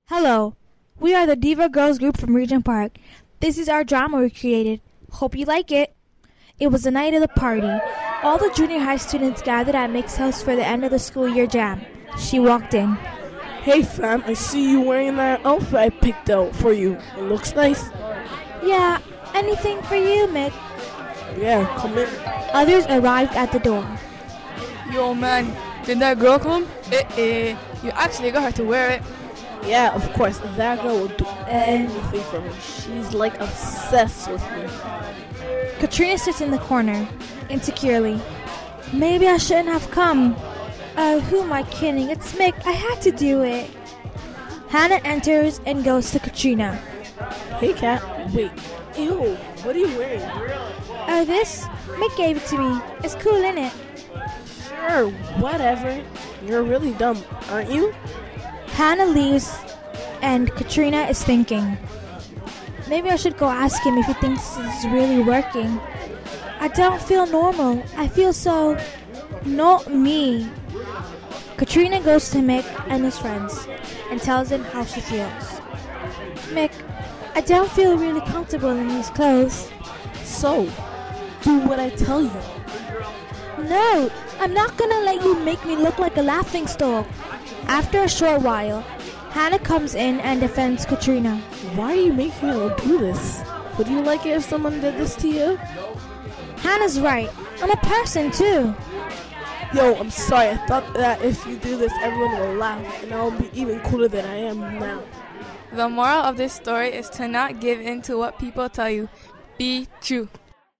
Hello, we are the Diva Girls group from Regent Park. This is our drama we created. Hope you like it. It was the night of the party. All the junior high students gathered at Mick's house for the end of the school year jam. She walked in. Hey fam, I see you wearing that outfit I picked out for you. It looks nice. Yeah, anything for you, Mick? Yeah, come in. Others arrived at the door. Yo man, did that girl come? You actually got her to wear it. Yeah, of course, that girl will do anything for me. She's like obsessed with me. Katrina sits in the corner, insecurely. Maybe I shouldn't have come. Who am I kidding? It's Mick. I had to do it. Hannah enters and goes to Katrina. Hey Kat, wait. Ew, what are you wearing? This? Mick gave it to me. It's cool, innit? Sure, whatever. You're really dumb, aren't you? Hannah leaves, and Katrina is thinking, maybe I should go ask him if he thinks this is really working. I don't feel normal. I feel so not me. Katrina goes to Mick and his friends and tells him how she feels. Mick, I don't feel really comfortable in these clothes. So, do what I tell you. No, I'm not gonna let you make me look like a laughingstock. After a short while, Hannah comes in and defends Katrina. Why are you making her do this? Would you like it if someone did this to you? Hannah's right. I'm a person too. Yo, I'm sorry. I thought that if you do this, everyone will laugh, and I'll be even cooler than I am now. The moral of this story is to not give in to what people tell you. Be true.